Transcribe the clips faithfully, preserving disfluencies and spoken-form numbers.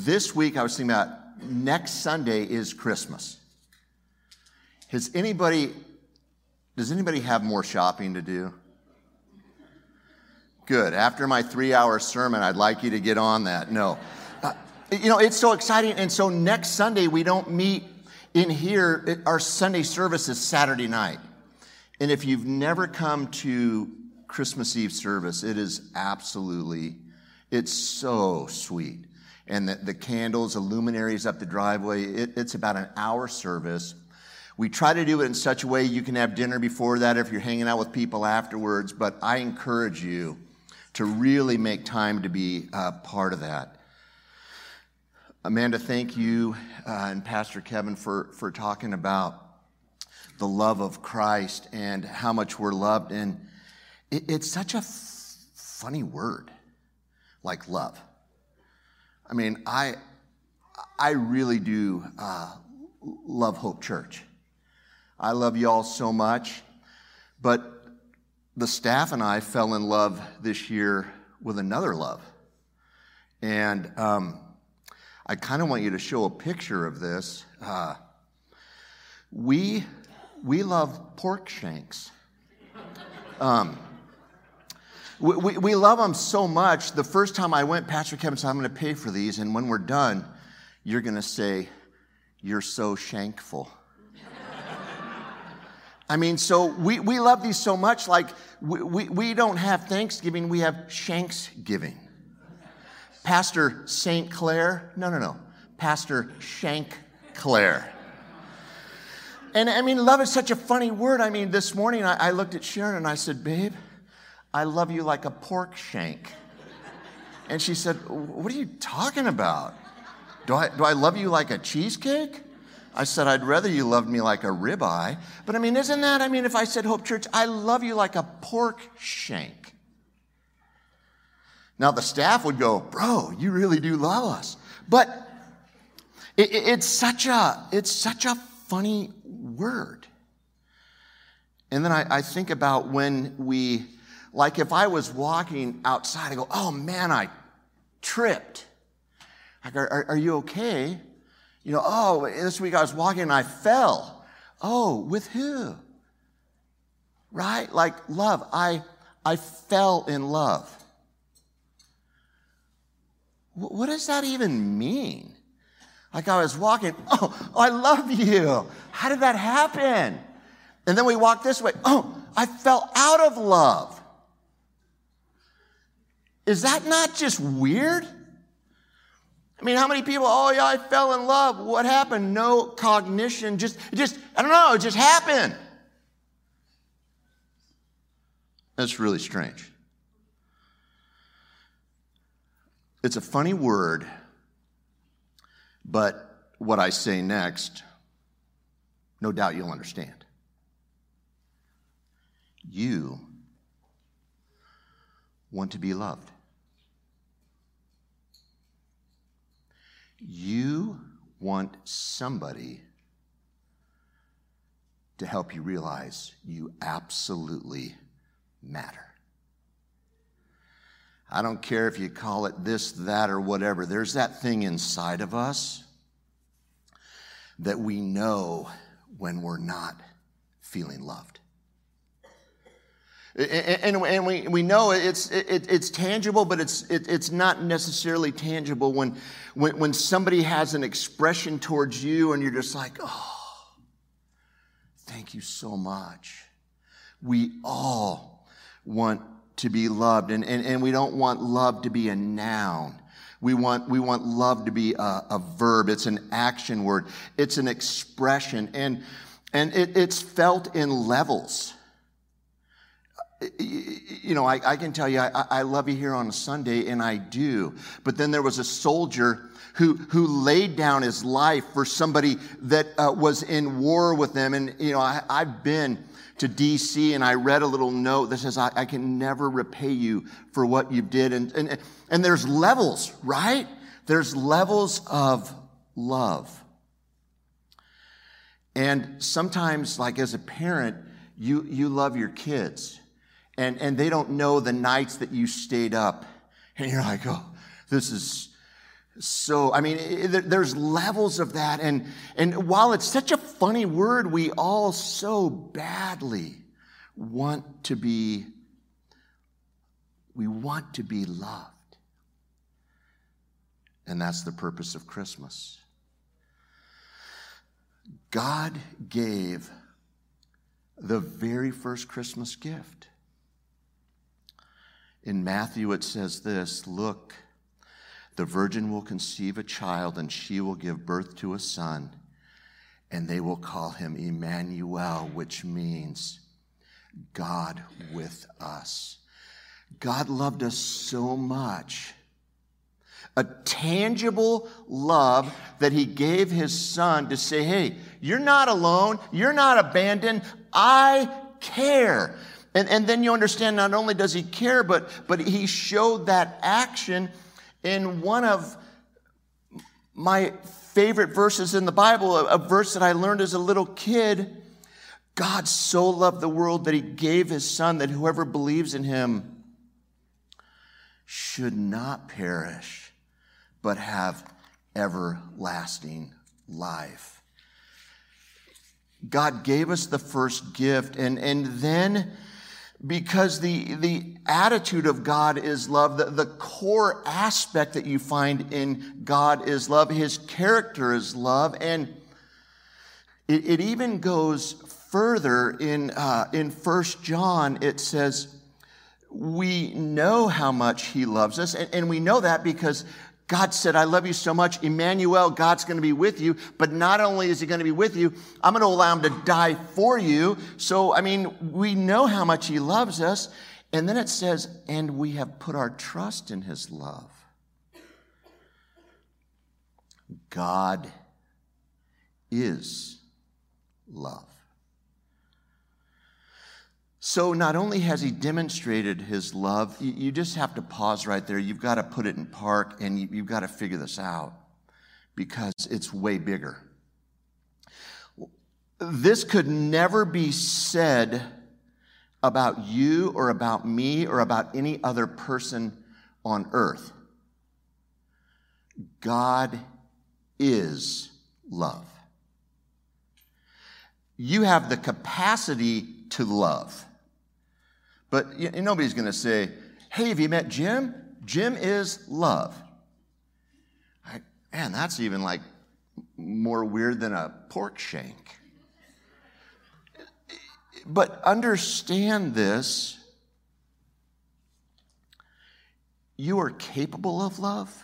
this week I was thinking about next Sunday is Christmas. Has anybody, does anybody have more shopping to do? Good. After my three-hour sermon, I'd like you to get on that. No. Uh, you know, it's so exciting. And so next Sunday, we don't meet in here. It, our Sunday service is Saturday night. And if you've never come to Christmas Eve service, it is absolutely, it's so sweet. And the, the candles, the luminaries up the driveway, it, it's about an hour service. We try to do it in such a way you can have dinner before that if you're hanging out with people afterwards, but I encourage you to really make time to be uh, part of that. Amanda, thank you, uh, and Pastor Kevin for, for talking about the love of Christ and how much we're loved. And it, it's such a f- funny word, like love. I mean, I I really do uh, love Hope Church. I love you all so much, but the staff and I fell in love this year with another love. And um, I kind of want you to show a picture of this. Uh, we we love pork shanks. Um, we, we, we love them so much. The first time I went, Pastor Kevin said, I'm going to pay for these. And when we're done, you're going to say, you're so shankful. I mean, so we, we love these so much, like we, we, we don't have Thanksgiving, we have Shanksgiving. Pastor Saint Clair, no, no, no, Pastor Shank Clair. And I mean, love is such a funny word. I mean, this morning I, I looked at Sharon and I said, babe, I love you like a pork shank. And she said, what are you talking about? Do I, do I love you like a cheesecake? I said, I'd rather you loved me like a ribeye. But I mean, isn't that, I mean, if I said, Hope Church, I love you like a pork shank. Now the staff would go, bro, you really do love us. But it, it, it's such a, it's such a funny word. And then I, I think about when we, like if I was walking outside, I go, oh man, I tripped. Like, are, are, are you okay? You know, oh, this week I was walking and I fell. Oh, with who? Right? Like love. I I fell in love. W- what does that even mean? Like I was walking, oh, I love you. How did that happen? And then we walked this way. Oh, I fell out of love. Is that not just weird? I mean, how many people, oh yeah, I fell in love. What happened? No cognition, just, just, I don't know, it just happened. That's really strange. It's a funny word, but what I say next, no doubt you'll understand. You want to be loved. You want somebody to help you realize you absolutely matter. I don't care if you call it this, that, or whatever. There's that thing inside of us that we know when we're not feeling loved. And, and, and we, we know it's, it, it's tangible, but it's, it, it's not necessarily tangible when, when, when somebody has an expression towards you and you're just like, oh, thank you so much. We all want to be loved, and, and, and we don't want love to be a noun. We want, we want love to be a, a verb. It's an action word. It's an expression, and, and it, it's felt in levels. You know, I, I can tell you, I, I love you here on a Sunday, and I do. But then there was a soldier who who laid down his life for somebody that uh, was in war with them. And, you know, I, I've been to D C, and I read a little note that says, I, I can never repay you for what you did. And, and, and there's levels, right? There's levels of love. And sometimes, like as a parent, you, you love your kids. And, and they don't know the nights that you stayed up. And you're like, oh, this is, So, I mean, it, there's levels of that. And, and while it's such a funny word, we all so badly want to be, we want to be loved. And that's the purpose of Christmas. God gave the very first Christmas gift. In Matthew, it says this, look, the virgin will conceive a child, and she will give birth to a son, and they will call him Emmanuel, which means God with us. God loved us so much, a tangible love that he gave his son to say, hey, you're not alone, you're not abandoned, I care. And, and then you understand, not only does he care, but, but he showed that action in one of my favorite verses in the Bible, a, a verse that I learned as a little kid. God so loved the world that he gave his son, that whoever believes in him should not perish, but have everlasting life. God gave us the first gift, and, and then because the, the attitude of God is love, the, the core aspect that you find in God is love, his character is love, and it, it even goes further in, uh, in First John. It says, we know how much he loves us, and, and we know that because God said, I love you so much, Emmanuel, God's going to be with you, but not only is he going to be with you, I'm going to allow him to die for you. So, I mean, we know how much he loves us. And then it says, and we have put our trust in his love. God is love. So not only has he demonstrated his love, you, you just have to pause right there. You've got to put it in park, and you, you've got to figure this out because it's way bigger. This could never be said about you or about me or about any other person on earth. God is love. You have the capacity to love. But you know, nobody's going to say, hey, have you met Jim? Jim is love. I, man, that's even like more weird than a pork shank. But understand this. You are capable of love,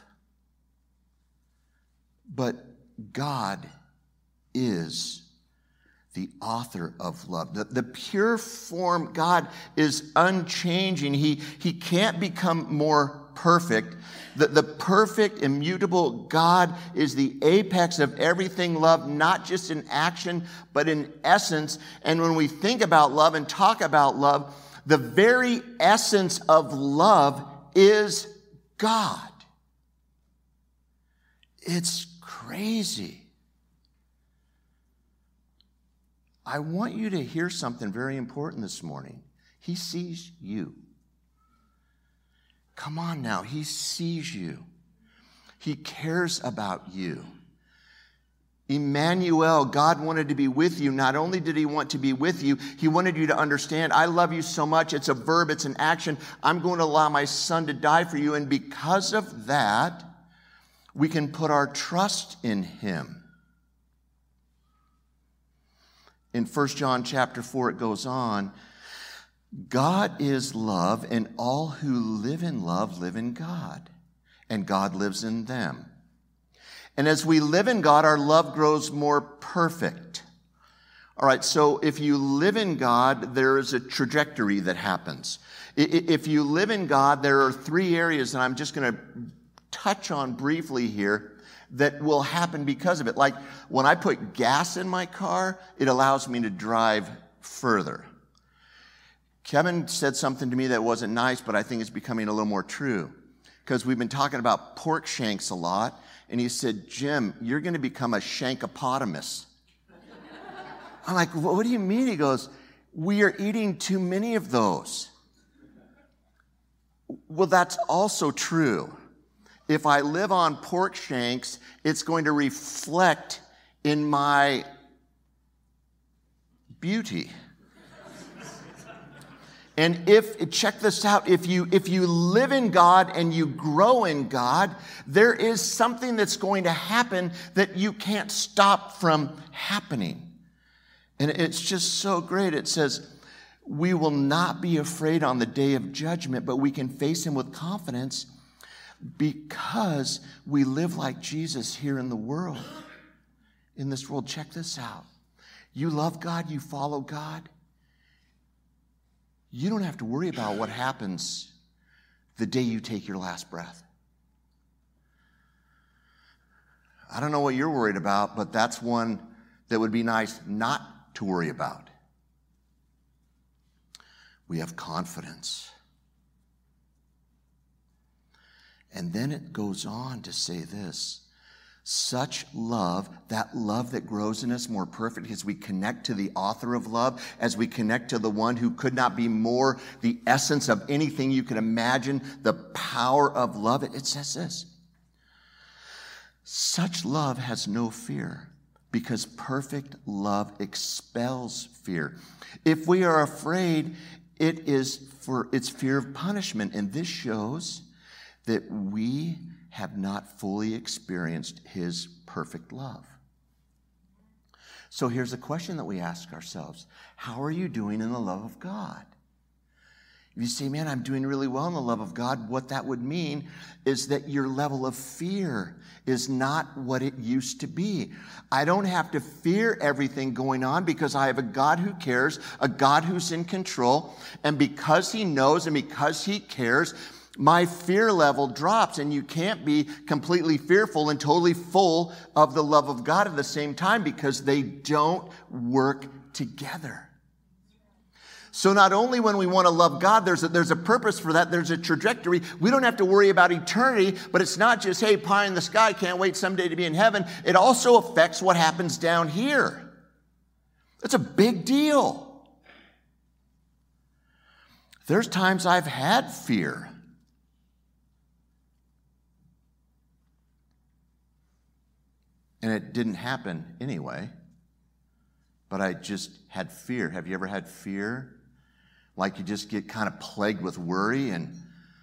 but God is the author of love. The, the pure form, God is unchanging. He, he can't become more perfect. The, the perfect, immutable God is the apex of everything love, not just in action, but in essence. And when we think about love and talk about love, the very essence of love is God. It's crazy. I want you to hear something very important this morning. He sees you. Come on now, he sees you. He cares about you. Emmanuel, God wanted to be with you. Not only did he want to be with you, he wanted you to understand, I love you so much. It's a verb, it's an action. I'm going to allow my son to die for you. And because of that, we can put our trust in him. In First John chapter four, it goes on, God is love, and all who live in love live in God, and God lives in them. And as we live in God, our love grows more perfect. All right, so if you live in God, there is a trajectory that happens. If you live in God, there are three areas that I'm just going to touch on briefly here that will happen because of it. Like when I put gas in my car, it allows me to drive further. Kevin said something to me that wasn't nice, but I think it's becoming a little more true. Because we've been talking about pork shanks a lot, and he said, Jim, you're going to become a shankopotamus. I'm like, what do you mean? He goes, we are eating too many of those. Well, that's also true. if I live on pork shanks, it's going to reflect in my beauty. And if, check this out, if you, if you live in God and you grow in God, there is something that's going to happen that you can't stop from happening. And it's just so great. It says, we will not be afraid on the day of judgment, but we can face him with confidence because we live like Jesus here in the world. In this world, check this out. You love God, you follow God. You don't have to worry about what happens the day you take your last breath. I don't know what you're worried about, but that's one that would be nice not to worry about. We have confidence. And then it goes on to say this. Such love, that love that grows in us more perfect as we connect to the author of love, as we connect to the one who could not be more the essence of anything you can imagine, the power of love. It says this. Such love has no fear because perfect love expels fear. If we are afraid, it is for it's fear of punishment. And this shows that we have not fully experienced his perfect love. So here's a question that we ask ourselves. How are you doing in the love of God? If you say, man, I'm doing really well in the love of God, what that would mean is that your level of fear is not what it used to be. I don't have to fear everything going on because I have a God who cares, a God who's in control, and because he knows and because he cares, my fear level drops, and you can't be completely fearful and totally full of the love of God at the same time because they don't work together. So not only when we want to love God, there's a, there's a purpose for that, there's a trajectory. We don't have to worry about eternity, but it's not just, hey, pie in the sky, can't wait someday to be in heaven. It also affects what happens down here. It's a big deal. There's times I've had fear. And it didn't happen anyway, but I just had fear. Have you ever had fear? Like you just get kind of plagued with worry and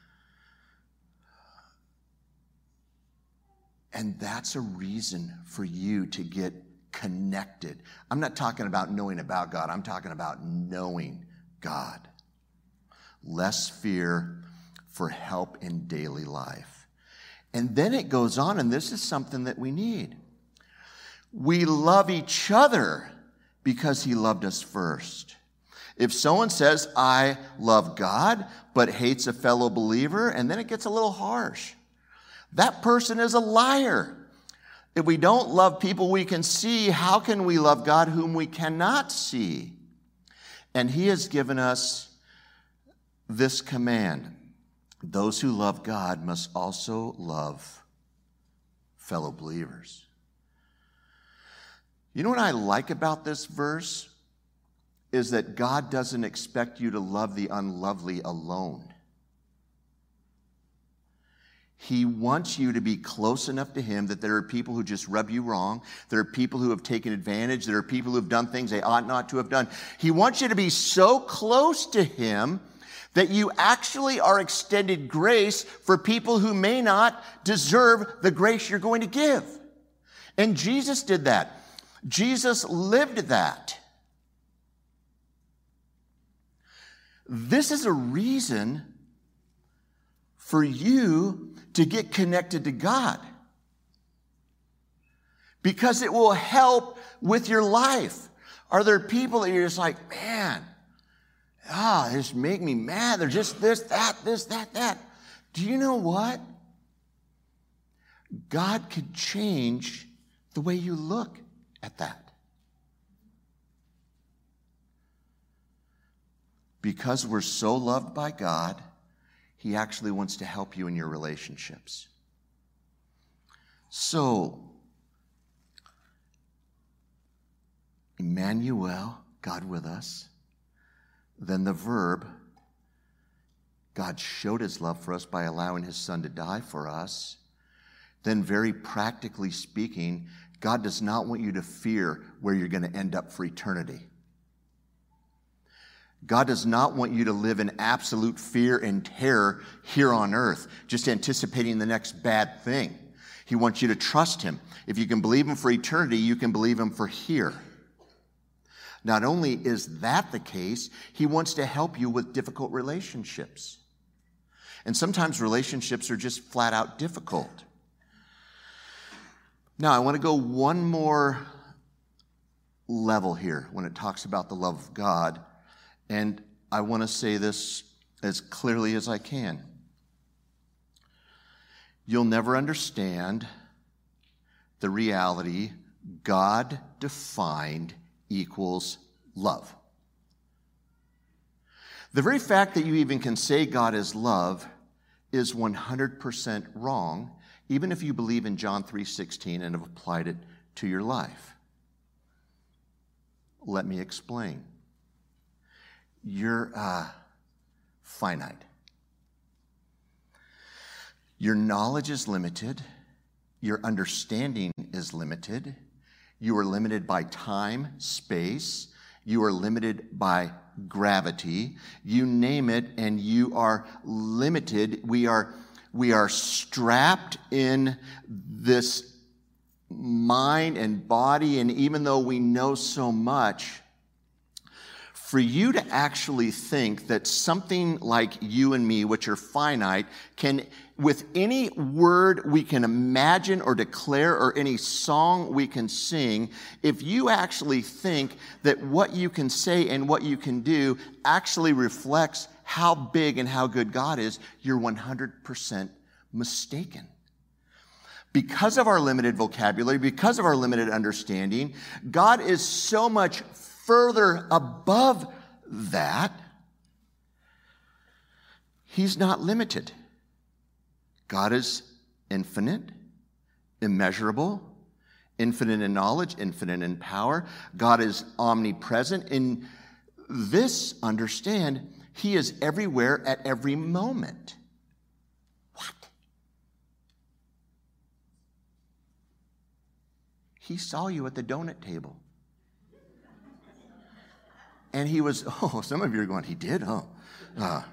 and that's a reason for you to get connected. I'm not talking about knowing about God. I'm talking about knowing God. Less fear for help in daily life. And then it goes on, and this is something that we need. We love each other because he loved us first. If someone says, I love God, but hates a fellow believer, and then it gets a little harsh, that person is a liar. If we don't love people we can see, how can we love God whom we cannot see? And he has given us this command. Those who love God must also love fellow believers. You know what I like about this verse is that God doesn't expect you to love the unlovely alone. He wants you to be close enough to him that there are people who just rub you wrong. There are people who have taken advantage. There are people who have done things they ought not to have done. He wants you to be so close to him that you actually are extended grace for people who may not deserve the grace you're going to give. And Jesus did that. Jesus lived that. This is a reason for you to get connected to God, because it will help with your life. Are there people that you're just like, man, ah, oh, they just make me mad. They're just this, that, this, that, that. Do you know what? God could change the way you look at that. Because we're so loved by God, he actually wants to help you in your relationships. So, Emmanuel, God with us. Then the verb, God showed his love for us by allowing his son to die for us. then very practically speaking, God does not want you to fear where you're going to end up for eternity. God does not want you to live in absolute fear and terror here on earth, just anticipating the next bad thing. He wants you to trust him. If you can believe him for eternity, you can believe him for here. Not only is that the case, he wants to help you with difficult relationships. And sometimes relationships are just flat out difficult. Now, I want to go one more level here when it talks about the love of God. And I want to say this as clearly as I can. You'll never understand the reality God defined equals love. The very fact that you even can say God is love is one hundred percent wrong, even if you believe in John three sixteen and have applied it to your life. Let me explain. You're uh, finite. Your knowledge is limited. Your understanding is limited. You are limited by time, space. You are limited by gravity. You name it, and you are limited. We are, we are strapped in this mind and body, and even though we know so much, for you to actually think that something like you and me, which are finite, can, with any word we can imagine or declare or any song we can sing, if you actually think that what you can say and what you can do actually reflects how big and how good God is, you're one hundred percent mistaken. Because of our limited vocabulary, because of our limited understanding, God is so much further above that. He's not limited. God is infinite, immeasurable, infinite in knowledge, infinite in power. God is omnipresent. In this, understand, he is everywhere at every moment. What? He saw you at the donut table. And he was, oh, some of you are going, he did, huh? Uh,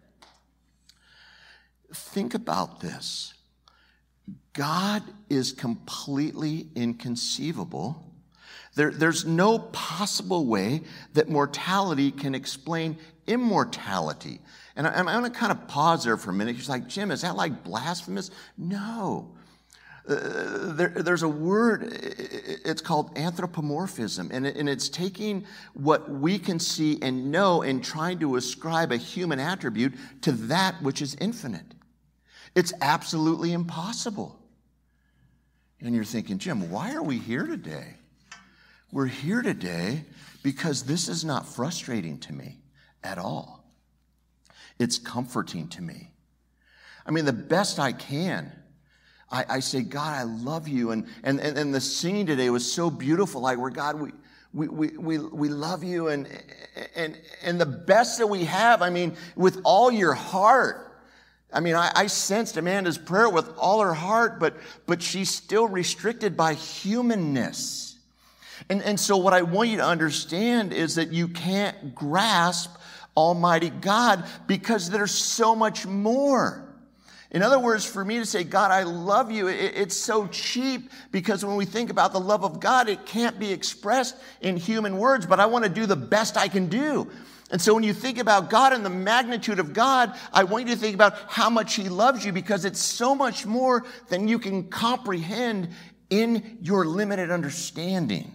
think about this. God is completely inconceivable. There, there's no possible way that mortality can explain immortality. And I, I'm going to kind of pause there for a minute. He's like, Jim, is that like blasphemous? No. Uh, there, there's a word, it's called anthropomorphism, and, it, and it's taking what we can see and know and trying to ascribe a human attribute to that which is infinite. It's absolutely impossible. And you're thinking, Jim, why are we here today? We're here today because this is not frustrating to me at all. It's comforting to me. I mean, the best I can, I, I say, God, I love you. And, and, and the singing today was so beautiful. Like, where God, we, we, we, we, we love you. And, and, and the best that we have, I mean, with all your heart. I mean, I, I sensed Amanda's prayer with all her heart, but, but she's still restricted by humanness. And, and so what I want you to understand is that you can't grasp Almighty God because there's so much more. In other words, for me to say, God, I love you, it, it's so cheap because when we think about the love of God, it can't be expressed in human words, but I want to do the best I can do. And so when you think about God and the magnitude of God, I want you to think about how much he loves you because it's so much more than you can comprehend in your limited understanding.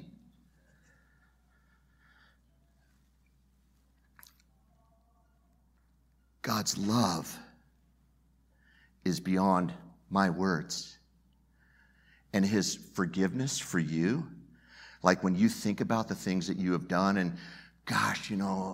God's love is beyond my words. And his forgiveness for you, like when you think about the things that you have done and gosh, you know,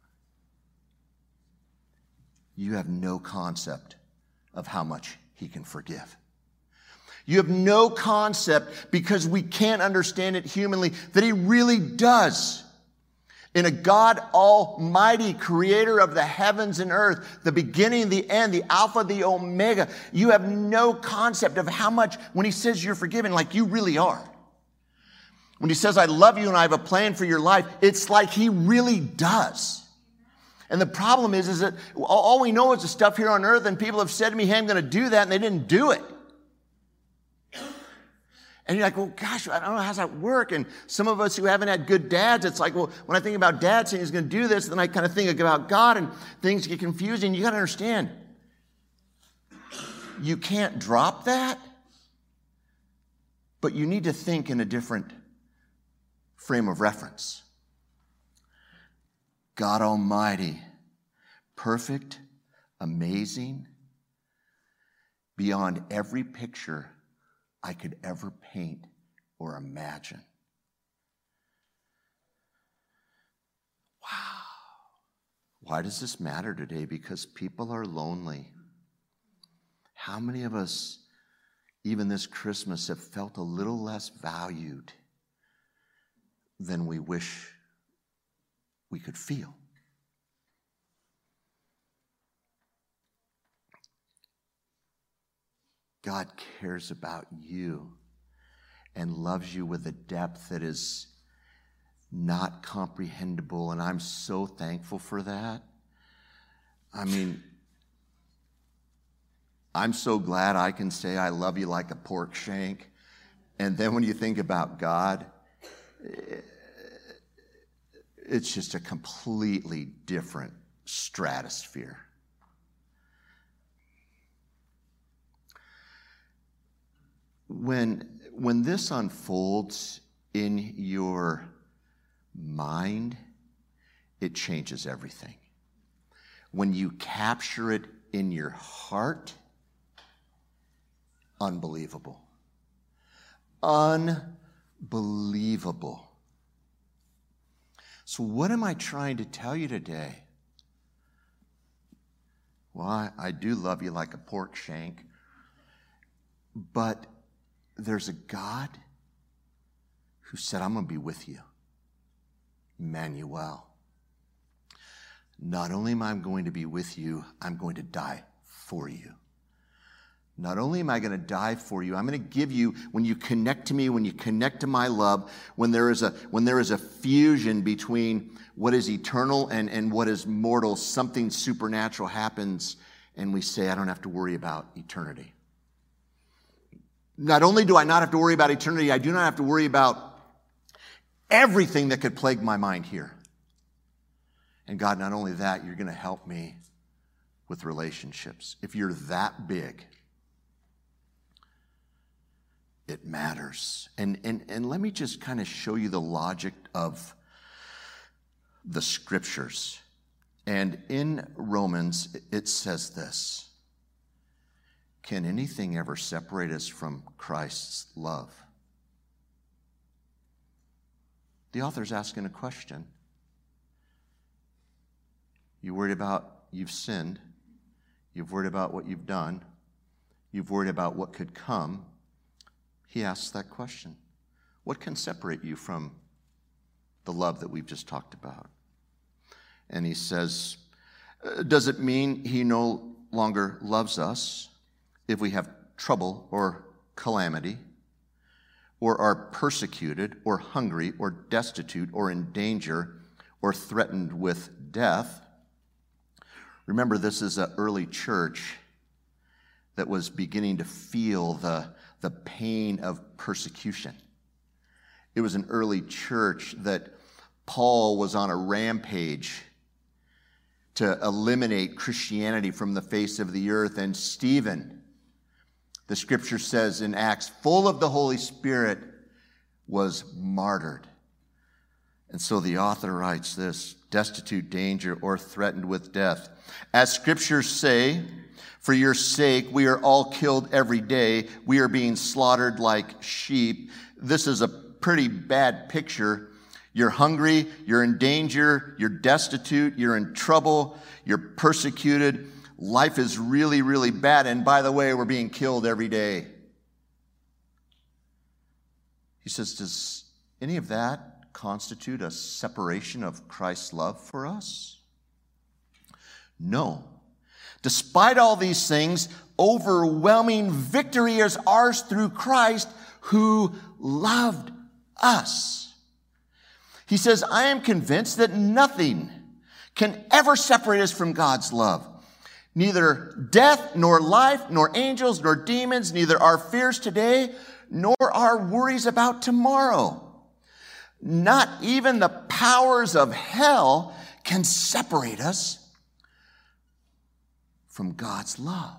you have no concept of how much he can forgive. You have no concept because we can't understand it humanly that he really does. In a God Almighty, creator of the heavens and earth, the beginning, the end, the Alpha, the Omega. You have no concept of how much, when he says you're forgiven, like you really are. When he says, I love you and I have a plan for your life, it's like he really does. And the problem is, is that all we know is the stuff here on earth, and people have said to me, hey, I'm going to do that, and they didn't do it. And you're like, well, gosh, I don't know, how's that work? And some of us who haven't had good dads, it's like, well, when I think about dad saying he's going to do this, then I kind of think about God, and things get confusing. You got to understand, you can't drop that, but you need to think in a different frame of reference. God Almighty, perfect, amazing, beyond every picture I could ever paint or imagine. Wow. Why does this matter today? Because people are lonely. How many of us, even this Christmas, have felt a little less valued than we wish we could feel? God cares about you and loves you with a depth that is not comprehensible, and I'm so thankful for that. I mean, I'm so glad I can say I love you like a pork shank, and then when you think about God, it's just a completely different stratosphere. When, when this unfolds in your mind, it changes everything. When you capture it in your heart, unbelievable. Unbelievable. So what am I trying to tell you today? Well, I, I do love you like a pork shank, but there's a God who said, I'm going to be with you. Emmanuel. Not only am I going to be with you, I'm going to die for you. Not only am I going to die for you, I'm going to give you, when you connect to me, when you connect to my love, when there is a, when there is a fusion between what is eternal and, and what is mortal, something supernatural happens, and we say, I don't have to worry about eternity. Not only do I not have to worry about eternity, I do not have to worry about everything that could plague my mind here. And God, not only that, you're going to help me with relationships. If you're that big, it matters. And, and, and let me just kind of show you the logic of the scriptures. And in Romans, it says this: can anything ever separate us from Christ's love? The author's asking a question. You worried about you've sinned. You've worried about what you've done. You've worried about what could come. He asks that question. What can separate you from the love that we've just talked about? And he says, does it mean he no longer loves us if we have trouble or calamity, or are persecuted, or hungry, or destitute, or in danger, or threatened with death? Remember, this is an early church that was beginning to feel the, the pain of persecution. It was an early church that Paul was on a rampage to eliminate Christianity from the face of the earth, and Stephen, the scripture says in Acts, full of the Holy Spirit, was martyred. And so the author writes this: destitute, danger, or threatened with death. As scriptures say, for your sake we are all killed every day. We are being slaughtered like sheep. This is a pretty bad picture. You're hungry, you're in danger, you're destitute, you're in trouble, you're persecuted. Life is really, really bad. And by the way, we're being killed every day. He says, does any of that constitute a separation of Christ's love for us? No. Despite all these things, overwhelming victory is ours through Christ who loved us. He says, I am convinced that nothing can ever separate us from God's love. Neither death, nor life, nor angels, nor demons, neither our fears today, nor our worries about tomorrow. Not even the powers of hell can separate us from God's love.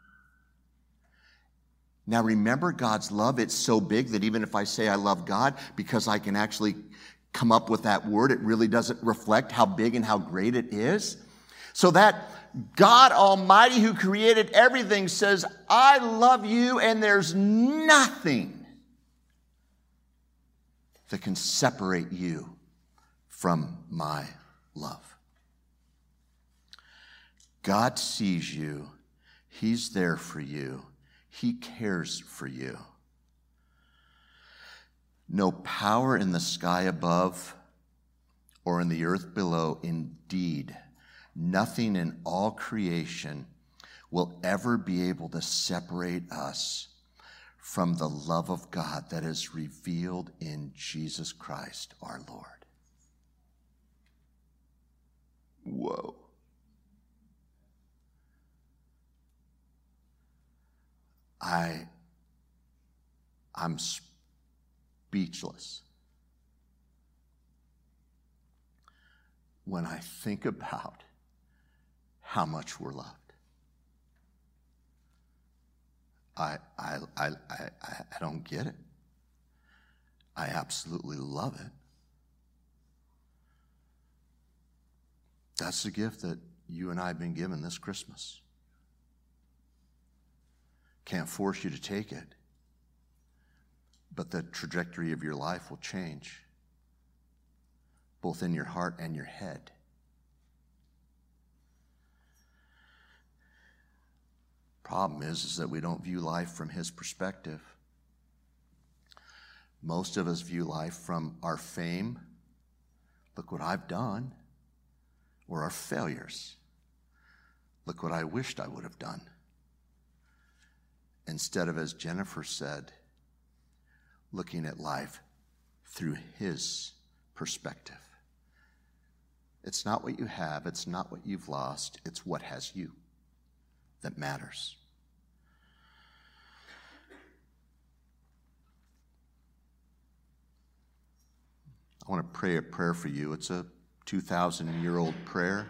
Now remember, God's love, it's so big that even if I say I love God, because I can actually come up with that word, it really doesn't reflect how big and how great it is. So that God Almighty, who created everything, says, I love you, and there's nothing that can separate you from my love. God sees you. He's there for you. He cares for you. No power in the sky above or in the earth below, indeed, nothing in all creation will ever be able to separate us from the love of God that is revealed in Jesus Christ our Lord. Whoa. I, I'm speechless when I think about how much we're loved. I, I, I, I, I don't get it. I absolutely love it. That's the gift that you and I have been given this Christmas. Can't force you to take it, but the trajectory of your life will change, both in your heart and your head. Problem is, is that we don't view life from his perspective. Most of us view life from our fame. Look what I've done. Or our failures. Look what I wished I would have done. Instead of, as Jennifer said, looking at life through his perspective. It's not what you have, it's not what you've lost, it's what has you that matters. I want to pray a prayer for you. It's a two thousand year old prayer,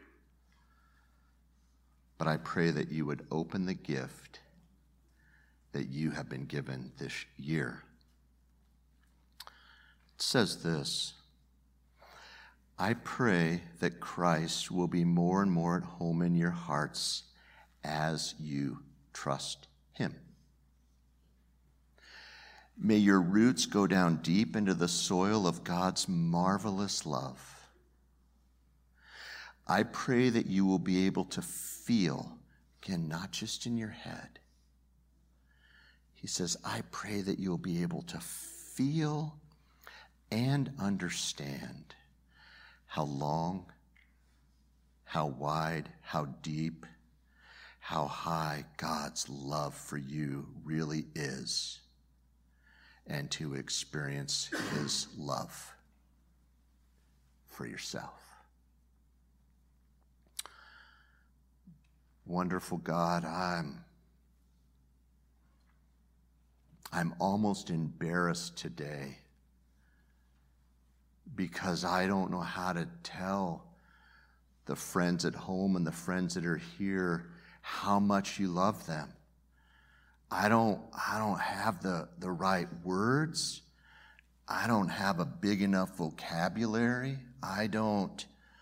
but I pray that you would open the gift that you have been given this year. It says this: I pray that Christ will be more and more at home in your hearts as you trust him. May your roots go down deep into the soil of God's marvelous love. I pray that you will be able to feel, again, not just in your head. He says, I pray that you'll be able to feel and understand how long, how wide, how deep, how high God's love for you really is, and to experience his love for yourself. Wonderful God, I'm I'm almost embarrassed today because I don't know how to tell the friends at home and the friends that are here how much you love them. I don't, I don't have the, the right words. I don't have a big enough vocabulary. I don't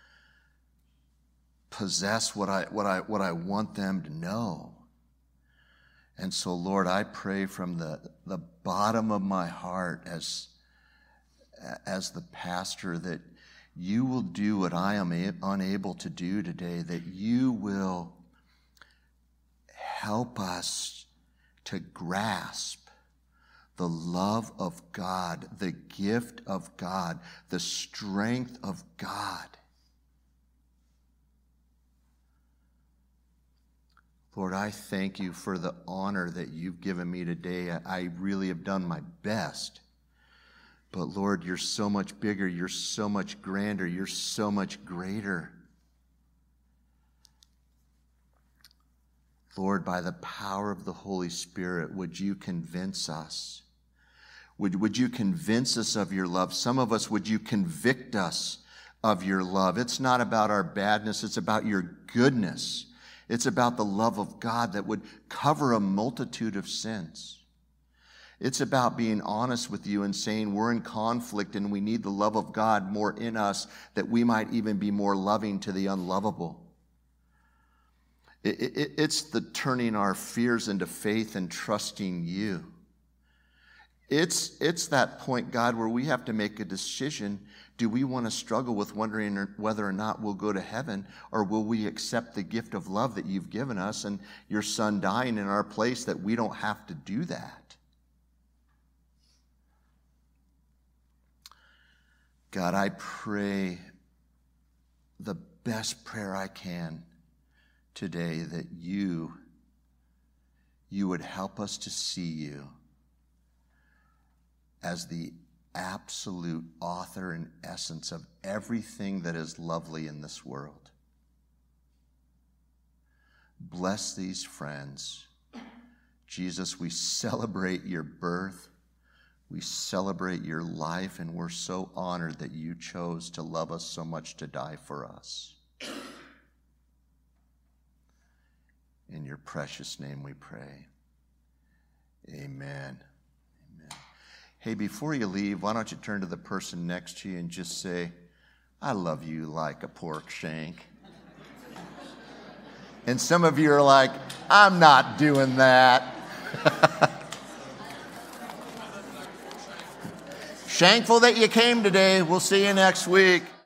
possess what I, what I, what I want them to know. And so, Lord, I pray from the, the bottom of my heart as, as the pastor that you will do what I am a, unable to do today, that you will help us to grasp the love of God, the gift of God, the strength of God. Lord, I thank you for the honor that you've given me today. I really have done my best. But Lord, you're so much bigger. You're so much grander. You're so much greater. Lord, by the power of the Holy Spirit, would you convince us? Would, would you convince us of your love? Some of us, would you convict us of your love? It's not about our badness. It's about your goodness. It's about the love of God that would cover a multitude of sins. It's about being honest with you and saying we're in conflict and we need the love of God more in us that we might even be more loving to the unlovable. It, it, it's the turning our fears into faith and trusting you. It's, it's that point, God, where we have to make a decision. Do we want to struggle with wondering whether or not we'll go to heaven, or will we accept the gift of love that you've given us and your son dying in our place that we don't have to do that? God, I pray the best prayer I can today that you, you would help us to see you as the absolute author and essence of everything that is lovely in this world. Bless these friends. Jesus, we celebrate your birth. We celebrate your life, and we're so honored that you chose to love us so much to die for us. In your precious name we pray. Amen. Hey, before you leave, why don't you turn to the person next to you and just say, I love you like a pork shank. And some of you are like, I'm not doing that. Shankful that you came today. We'll see you next week.